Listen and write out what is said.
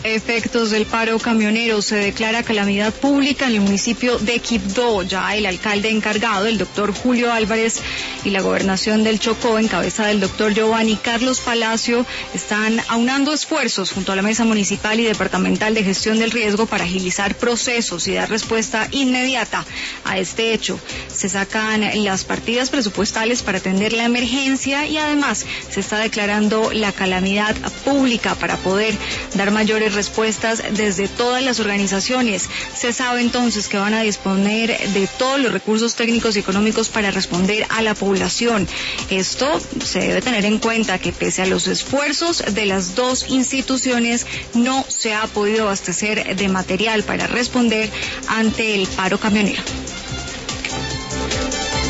Efectos del paro camionero. Se declara calamidad pública en el municipio de Quibdó. Ya el alcalde encargado, el doctor Julio Álvarez, y la gobernación del Chocó, en cabeza del doctor Giovanni Carlos Palacio, están aunando esfuerzos junto a la Mesa Municipal y Departamental de Gestión del Riesgo para agilizar procesos y dar respuesta inmediata a este hecho. Se sacan las partidas presupuestales para atender la emergencia y además se está declarando la calamidad pública para poder dar mayores respuestas desde todas las organizaciones. Se sabe entonces que van a disponer de todos los recursos técnicos y económicos para responder a la población. Esto se debe tener en cuenta que pese a los esfuerzos de las dos instituciones, no se ha podido abastecer de material para responder ante el paro camionero.